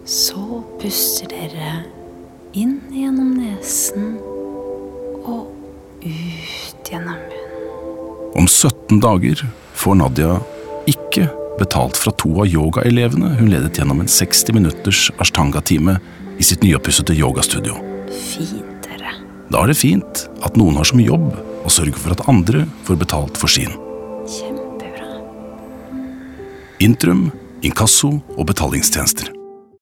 Så puster dere inn gjennom nesen og ut gjennom munnen. Om 17 dager får Nadia ikke betalt fra 2 av yogaelevene hun ledet gjennom en 60 minutters Ashtanga-time i sitt nyoppussede yogastudio. Fint, dere. Da er det fint at noen har som jobb å sørge for at andre får betalt for sin. Kjempebra. Intrum, inkasso og betalingstjenester.